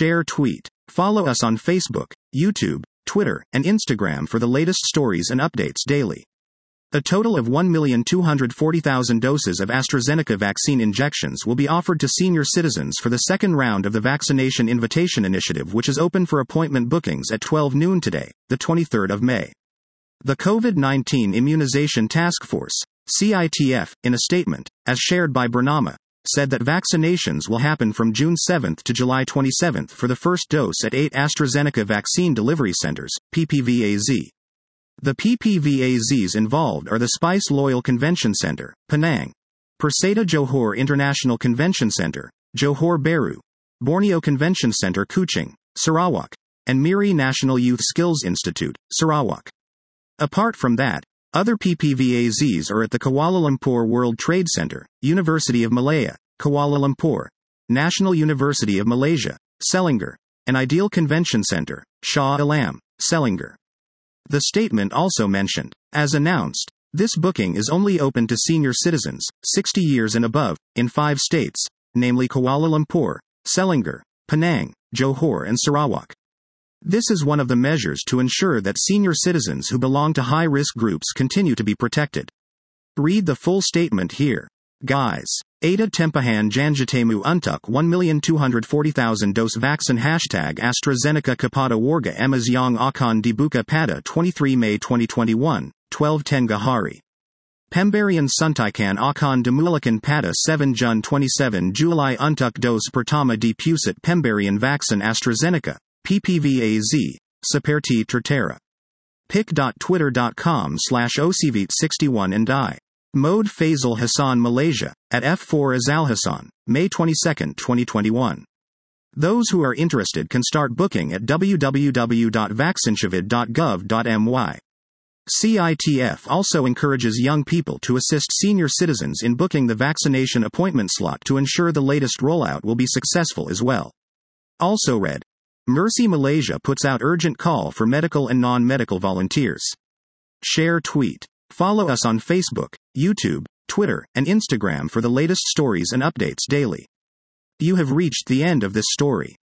Share tweet. Follow us on Facebook, YouTube, Twitter, and Instagram for the latest stories and updates daily. A total of 1,240,000 doses of AstraZeneca vaccine injections will be offered to senior citizens for the second round of the Vaccination Invitation Initiative, which is open for appointment bookings at 12 noon today, the 23rd of May. The COVID-19 Immunization Task Force, CITF, in a statement, as shared by Bernama, said that vaccinations will happen from June 7 to July 27 for the first dose at 8 AstraZeneca Vaccine Delivery Centers, PPVAZ. The PPVAZs involved are the Spice Loyal Convention Center, Penang; Persada Johor International Convention Center, Johor Bahru; Borneo Convention Center Kuching, Sarawak; and Miri National Youth Skills Institute, Sarawak. Apart from that, other PPVAZs are at the Kuala Lumpur World Trade Center, University of Malaya, Kuala Lumpur; National University of Malaysia, Selangor; and Ideal Convention Center, Shah Alam, Selangor. The statement also mentioned, as announced, this booking is only open to senior citizens, 60 years and above, in 5 states, namely Kuala Lumpur, Selangor, Penang, Johor and Sarawak. This is one of the measures to ensure that senior citizens who belong to high-risk groups continue to be protected. Read the full statement here. Guys. Ada Tempahan Janjatemu Untuk 1,240,000 dos vaksin #AstraZeneca Kepada Warga Emas Yang Akan Dibuka pada 23 Mei 2021, 12:10 hari. Pemberian Suntikan Akan Dimulakan pada 7 Jun 27 Julai Untuk dos Pertama di Pusat Pemberian Vaksin AstraZeneca, PPVAZ, Seperti Tertera. pic.twitter.com/ocvite61 and I. Mode Faisal Hassan Malaysia, at F4 Azal Hassan, May 22, 2021. Those who are interested can start booking at www.vaccinshavid.gov.my. CITF also encourages young people to assist senior citizens in booking the vaccination appointment slot to ensure the latest rollout will be successful as well. Also read. Mercy Malaysia puts out urgent call for medical and non-medical volunteers. Share tweet. Follow us on Facebook, YouTube, Twitter, and Instagram for the latest stories and updates daily. You have reached the end of this story.